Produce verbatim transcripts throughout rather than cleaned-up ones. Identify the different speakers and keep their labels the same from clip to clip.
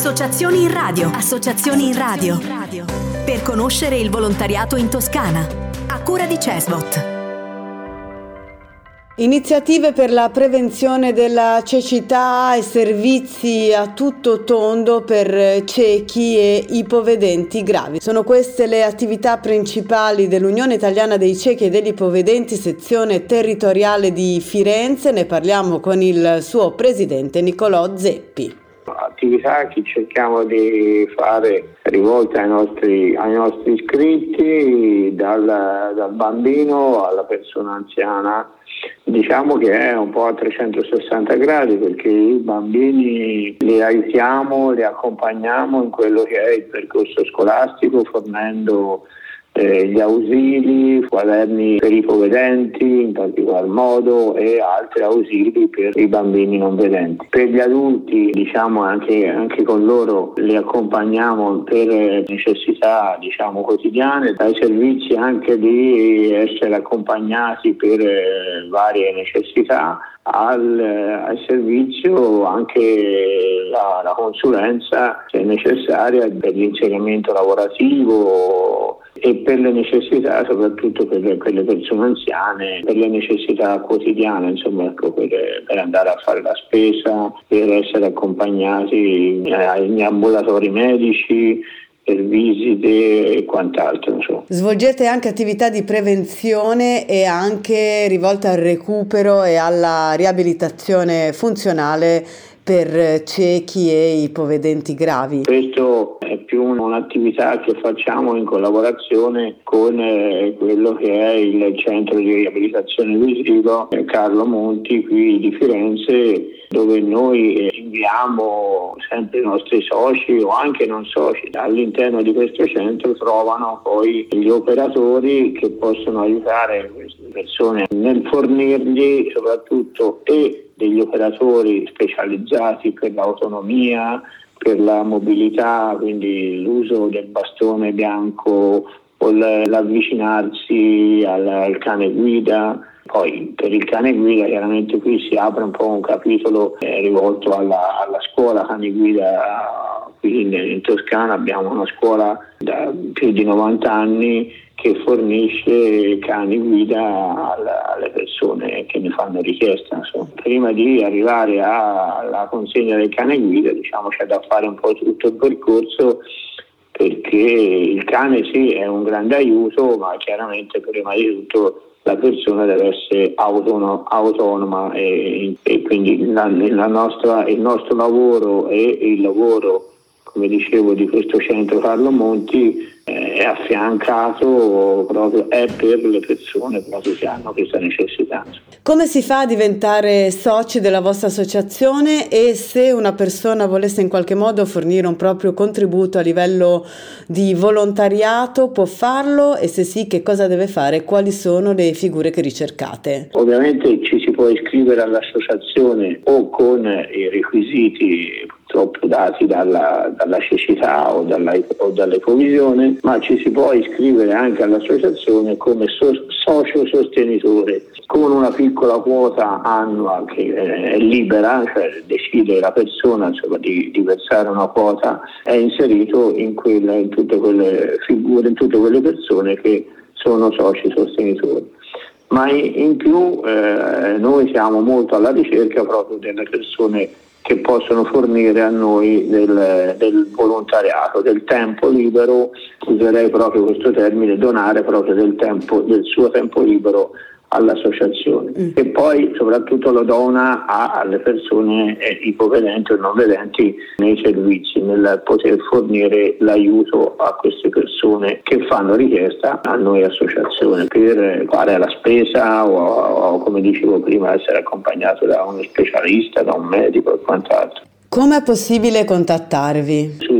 Speaker 1: Associazioni in radio. Associazioni in radio. Per conoscere il volontariato in Toscana. A cura di Cesbot.
Speaker 2: Iniziative per la prevenzione della cecità e servizi a tutto tondo per ciechi e ipovedenti gravi. Sono queste le attività principali dell'Unione Italiana dei Ciechi e degli Ipovedenti, sezione territoriale di Firenze. Ne parliamo con il suo presidente Nicolò Zeppi.
Speaker 3: Attività che cerchiamo di fare rivolte ai nostri, ai nostri iscritti, dal, dal bambino alla persona anziana. Diciamo che è un po' a trecentosessanta gradi, perché i bambini li aiutiamo, li accompagniamo in quello che è il percorso scolastico, fornendo eh, gli ausili, quaderni per i ipovedenti in particolar modo e altri ausili per i bambini non vedenti. Per gli adulti, diciamo, anche, anche con loro li accompagniamo per necessità, diciamo, quotidiane, dai servizi anche di essere accompagnati per eh, varie necessità, al, al servizio anche la, la consulenza, se necessaria, per l'inserimento lavorativo e per le necessità, soprattutto per le, per le persone anziane, per le necessità quotidiane, insomma, ecco, per, per andare a fare la spesa, per essere accompagnati in ambulatori medici, per visite e quant'altro. Insomma.
Speaker 2: Svolgete anche attività di prevenzione e anche rivolte al recupero e alla riabilitazione funzionale per ciechi e ipovedenti gravi.
Speaker 3: Questo è più un'attività che facciamo in collaborazione con eh, quello che è il centro di riabilitazione visivo eh, Carlo Monti qui di Firenze, dove noi eh, inviamo sempre i nostri soci o anche non soci. All'interno di questo centro trovano poi gli operatori che possono aiutare queste persone nel fornirgli soprattutto e degli operatori specializzati per l'autonomia, per la mobilità, quindi l'uso del bastone bianco o l'avvicinarsi al, al cane guida. Poi per il cane guida chiaramente qui si apre un po' un capitolo eh, rivolto alla, alla scuola cane guida. Qui in, in Toscana abbiamo una scuola da più di novanta anni che fornisce cani guida alle persone che ne fanno richiesta. Insomma. Prima di arrivare alla consegna del cane guida, diciamo, c'è da fare un po' tutto il percorso, perché il cane sì è un grande aiuto, ma chiaramente prima di tutto la persona deve essere autono, autonoma e, e quindi la, la nostra, il nostro lavoro e il lavoro, come dicevo, di questo centro Carlo Monti eh, è affiancato proprio è per le persone proprio che hanno questa necessità.
Speaker 2: Come si fa a diventare soci della vostra associazione e se una persona volesse in qualche modo fornire un proprio contributo a livello di volontariato può farlo, e se sì che cosa deve fare, quali sono le figure che ricercate?
Speaker 3: Ovviamente ci si può iscrivere all'associazione o con i requisiti purtroppo dati dalla, dalla cecità o, dalla, o dall'ipovisione, ma ci si può iscrivere anche all'associazione come so, socio sostenitore con una piccola quota annua che è libera, cioè decide la persona, insomma, di, di versare una quota, è inserito in, quella, in tutte quelle figure, in tutte quelle persone che sono soci sostenitori. Ma in, in più eh, noi siamo molto alla ricerca proprio delle persone che possono fornire a noi del, del volontariato, del tempo libero, userei proprio questo termine, donare proprio del tempo, del suo tempo libero all'associazione mm. e poi soprattutto lo dona a, alle persone eh, ipovedenti o non vedenti nei servizi, nel poter fornire l'aiuto a queste persone che fanno richiesta a noi associazione per fare la spesa o, o come dicevo prima essere accompagnato da uno specialista, da un medico e quant'altro.
Speaker 2: Come è possibile contattarvi?
Speaker 3: Sui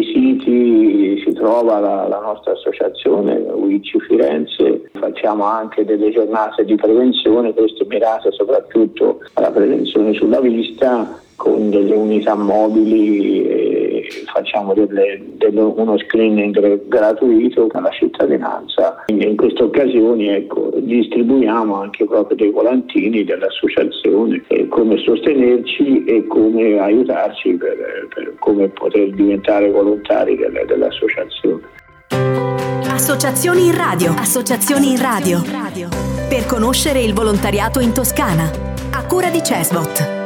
Speaker 3: siti si trova la, la nostra associazione U I C Firenze, facciamo anche delle giornate di prevenzione, queste mirate soprattutto alla prevenzione sulla vista con delle unità mobili, e facciamo delle, delle, uno screening gratuito alla cittadinanza. In queste occasioni ecco, distribuiamo anche proprio dei volantini dell'associazione, eh, come sostenerci e come aiutarci per, per come poter diventare volontari delle, dell'associazione.
Speaker 1: Associazioni in radio. Associazioni in radio. Per conoscere il volontariato in Toscana. A cura di Cesbot.